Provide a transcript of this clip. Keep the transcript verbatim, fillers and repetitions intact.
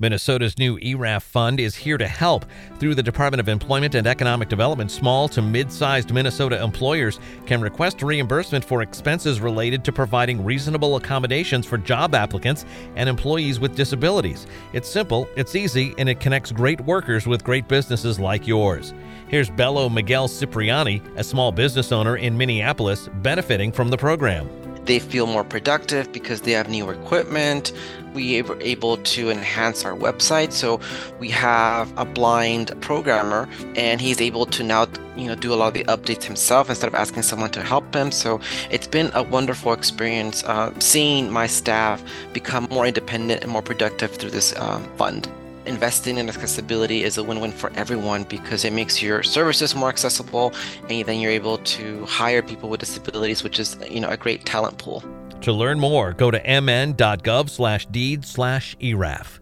Minnesota's new E R A F fund is here to help. Through the Department of Employment and Economic Development, small to mid-sized Minnesota employers can request reimbursement for expenses related to providing reasonable accommodations for job applicants and employees with disabilities. It's simple, it's easy, and it connects great workers with great businesses like yours. Here's Bello Miguel Cipriani, a small business owner in Minneapolis, benefiting from the program. They feel more productive because they have new equipment. We were able to enhance our website. So we have a blind programmer, and he's able to now, you know, do a lot of the updates himself instead of asking someone to help him. So it's been a wonderful experience uh, seeing my staff become more independent and more productive through this uh, fund. Investing in accessibility is a win-win for everyone because it makes your services more accessible, and then you're able to hire people with disabilities, which is, you know, a great talent pool. To learn more, go to mn.gov slash deed slash ERAF.